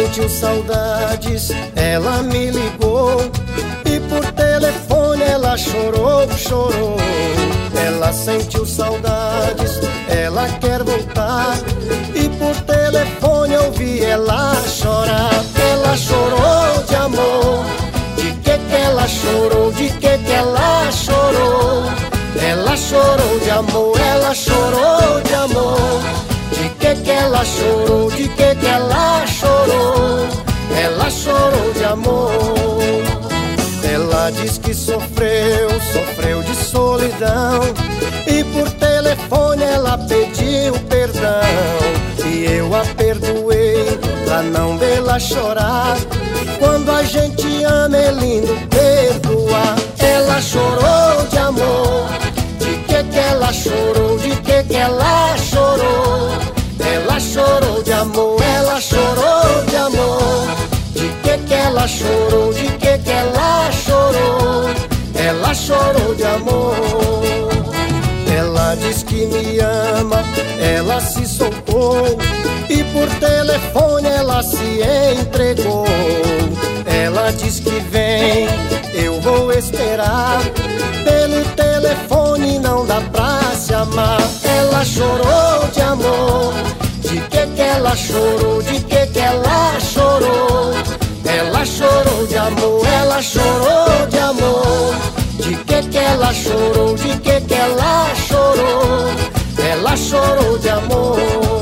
sentiu saudades, ela me ligou e por telefone ela chorou, chorou. Ela sentiu saudades, ela quer voltar e por telefone eu vi ela chorar. Ela chorou de amor, de que ela chorou, de que ela chorou. Ela chorou de amor, ela chorou de amor. De que ela chorou, de que ela chorou. Ela chorou de amor. Ela diz que sofreu, sofreu de solidão e por telefone ela pediu perdão. E eu a perdoei pra não vê-la chorar. Quando a gente ama é lindo perdoar. Ela chorou de amor, de que ela chorou, de que ela chorou. Ela chorou de amor, ela chorou de amor. De que ela chorou, de que ela chorou. Ela chorou de amor. Ela diz que me ama, ela se soltou e por telefone ela se entregou. Ela diz que vem, eu vou esperar. Pelo telefone não dá pra se amar. Ela chorou de amor, de que ela chorou, de que ela chorou. Ela chorou de amor, ela chorou de amor. De que ela chorou, de que ela chorou. Ela chorou de amor.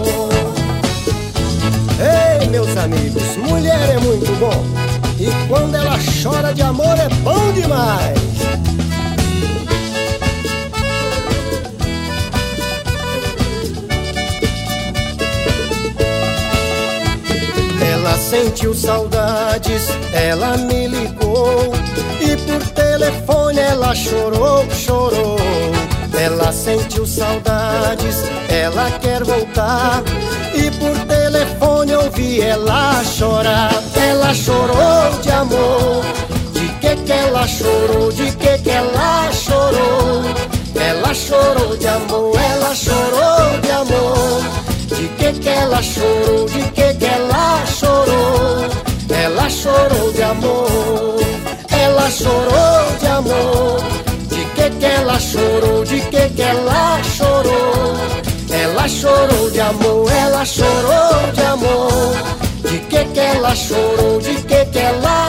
Ei, meus amigos, mulher é muito bom. E quando ela chora de amor é bom demais. Ela sentiu saudades, ela me ligou e por telefone ela chorou, chorou. Ela sentiu saudades, ela quer voltar e por telefone eu vi ela chorar. Ela chorou de amor, de que ela chorou, de que ela chorou. Ela chorou de amor, ela chorou de amor. De que ela chorou, de que ela chorou. Ela chorou de amor. Ela chorou de amor. De que ela chorou, de que ela chorou. Ela chorou de amor, ela chorou de amor. De que ela chorou, de que ela